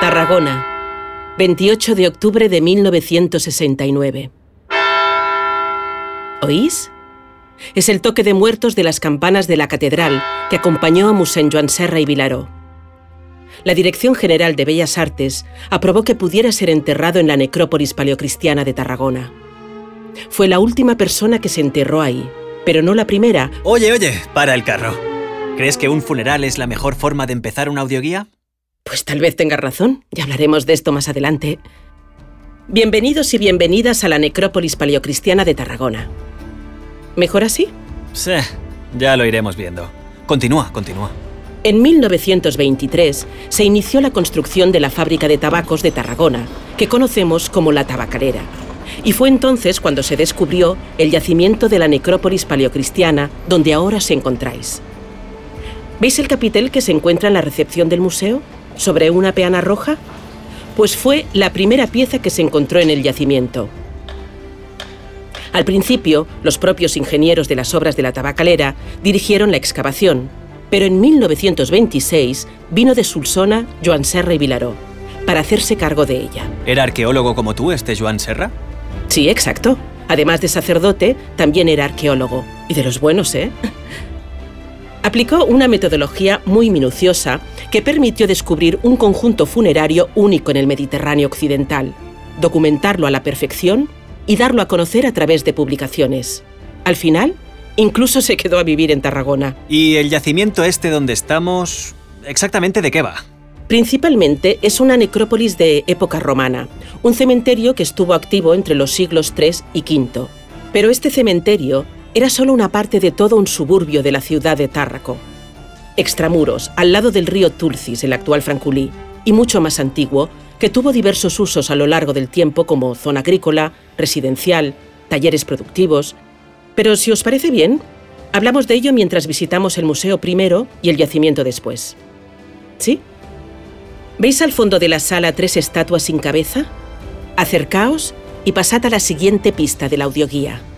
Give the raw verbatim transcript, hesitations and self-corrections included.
Tarragona, veintiocho de octubre de mil novecientos sesenta y nueve. ¿Oís? Es el toque de muertos de las campanas de la catedral que acompañó a Mossèn Joan Serra y Vilaró. La Dirección General de Bellas Artes aprobó que pudiera ser enterrado en la necrópolis paleocristiana de Tarragona. Fue la última persona que se enterró ahí, pero no la primera. Oye, oye, para el carro. ¿Crees que un funeral es la mejor forma de empezar una audioguía? Pues tal vez tengas razón, ya hablaremos de esto más adelante. Bienvenidos y bienvenidas a la necrópolis paleocristiana de Tarragona. ¿Mejor así? Sí, ya lo iremos viendo. Continúa, continúa. En mil novecientos veintitrés se inició la construcción de la fábrica de tabacos de Tarragona, que conocemos como la Tabacalera. Y fue entonces cuando se descubrió el yacimiento de la necrópolis paleocristiana donde ahora os encontráis. ¿Veis el capitel que se encuentra en la recepción del museo, sobre una peana roja? Pues fue la primera pieza que se encontró en el yacimiento. Al principio, los propios ingenieros de las obras de la Tabacalera dirigieron la excavación, pero en mil novecientos veintiséis vino de Solsona Joan Serra y Vilaró para hacerse cargo de ella. ¿Era arqueólogo como tú, este Joan Serra? Sí, exacto. Además de sacerdote, también era arqueólogo. Y de los buenos, ¿eh? Aplicó una metodología muy minuciosa que permitió descubrir un conjunto funerario único en el Mediterráneo occidental, documentarlo a la perfección y darlo a conocer a través de publicaciones. Al final, incluso se quedó a vivir en Tarragona. ¿Y el yacimiento este donde estamos, exactamente de qué va? Principalmente es una necrópolis de época romana, un cementerio que estuvo activo entre los siglos tercero y quinto. Pero este cementerio era solo una parte de todo un suburbio de la ciudad de Tárraco. Extramuros, al lado del río Tulcis, el actual Francolí, y mucho más antiguo, que tuvo diversos usos a lo largo del tiempo como zona agrícola, residencial, talleres productivos. Pero si os parece bien, hablamos de ello mientras visitamos el museo primero y el yacimiento después. ¿Sí? ¿Veis al fondo de la sala tres estatuas sin cabeza? Acercaos y pasad a la siguiente pista de la audioguía.